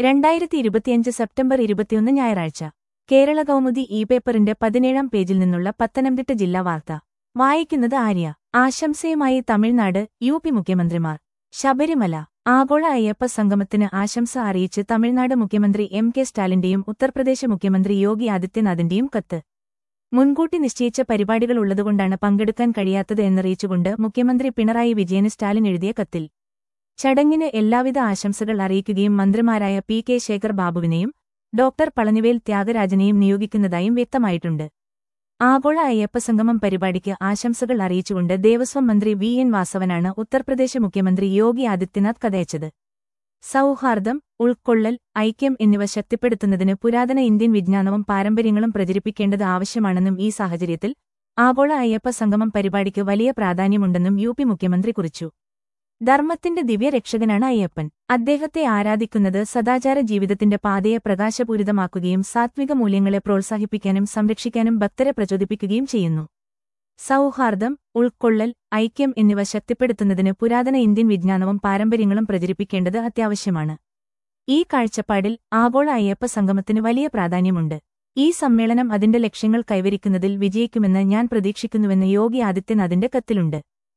2025 September 21 ഞായറാഴ്ച കേരള കൗമുദി പേപ്പറിന്റെ 17-ാം പേജിൽ നിന്നുള്ള പത്തനംതിട്ട ജില്ലാ വാർത്ത വായിക്കുന്നത് ആര്യ. ആശംസയുമായി തമിഴ്നാട്, യു.പി. മുഖ്യമന്ത്രിമാർ. ശബരിമല ആഗോള അയ്യപ്പ സംഗമത്തിന് ആശംസ അറിയിച്ച് തമിഴ്നാട് മുഖ്യമന്ത്രി എം.കെ. സ്റ്റാലിന്റെയും ഉത്തർപ്രദേശ് മുഖ്യമന്ത്രി യോഗി ആദിത്യനാഥിന്റെയും കത്ത്. മുൻകൂട്ടി നിശ്ചയിച്ച പരിപാടികൾ ഉള്ളതുകൊണ്ടാണ് പങ്കെടുക്കാൻ കഴിയാത്തത് എന്നറിയിച്ചുകൊണ്ട് മുഖ്യമന്ത്രി പിണറായി വിജയന് സ്റ്റാലിൻ എഴുതിയ കത്തിൽ ചടങ്ങിന് എല്ലാവിധ ആശംസകൾ അറിയിക്കുകയും മന്ത്രിമാരായ പി.കെ. ശേഖർ ബാബുവിനെയും ഡോക്ടർ പളനിവേൽ ത്യാഗരാജനെയും നിയോഗിക്കുന്നതായും വ്യക്തമായിട്ടുണ്ട്. ആഗോള അയ്യപ്പസംഗമം പരിപാടിക്ക് ആശംസകൾ അറിയിച്ചുകൊണ്ട് ദേവസ്വം മന്ത്രി വി.എൻ. വാസവനാണ് ഉത്തർപ്രദേശ് മുഖ്യമന്ത്രി യോഗി ആദിത്യനാഥ് കത്തയച്ചത്. സൗഹാർദ്ദം, ഉൾക്കൊള്ളൽ, ഐക്യം എന്നിവ ശക്തിപ്പെടുത്തുന്നതിന് പുരാതന ഇന്ത്യൻ വിജ്ഞാനവും പാരമ്പര്യങ്ങളും പ്രചരിപ്പിക്കേണ്ടത് ആവശ്യമാണെന്നും ഈ സാഹചര്യത്തിൽ ആഗോള അയ്യപ്പ സംഗമം പരിപാടിക്ക് വലിയ പ്രാധാന്യമുണ്ടെന്നും യു.പി. മുഖ്യമന്ത്രി കുറിച്ചു. ധർമ്മത്തിന്റെ ദിവ്യരക്ഷകനാണ് അയ്യപ്പൻ. അദ്ദേഹത്തെ ആരാധിക്കുന്നത് സദാചാര ജീവിതത്തിന്റെ പാതയെ പ്രകാശപൂരിതമാക്കുകയും സാത്വിക മൂല്യങ്ങളെ പ്രോത്സാഹിപ്പിക്കാനും സംരക്ഷിക്കാനും ഭക്തരെ പ്രചോദിപ്പിക്കുകയും ചെയ്യുന്നു. സൗഹാർദ്ദം, ഉൾക്കൊള്ളൽ, ഐക്യം എന്നിവ ശക്തിപ്പെടുത്തുന്നതിന് പുരാതന ഇന്ത്യൻ വിജ്ഞാനവും പാരമ്പര്യങ്ങളും പ്രചരിപ്പിക്കേണ്ടത് അത്യാവശ്യമാണ്. ഈ കാഴ്ചപ്പാടിൽ ആഗോള അയ്യപ്പ സംഗമത്തിന് വലിയ പ്രാധാന്യമുണ്ട്. ഈ സമ്മേളനം അതിന്റെ ലക്ഷ്യങ്ങൾ കൈവരിക്കുന്നതിൽ വിജയിക്കുമെന്ന് ഞാൻ പ്രതീക്ഷിക്കുന്നുവെന്ന് യോഗി ആദിത്യനാഥിന്റെ കത്തിലുണ്ട്.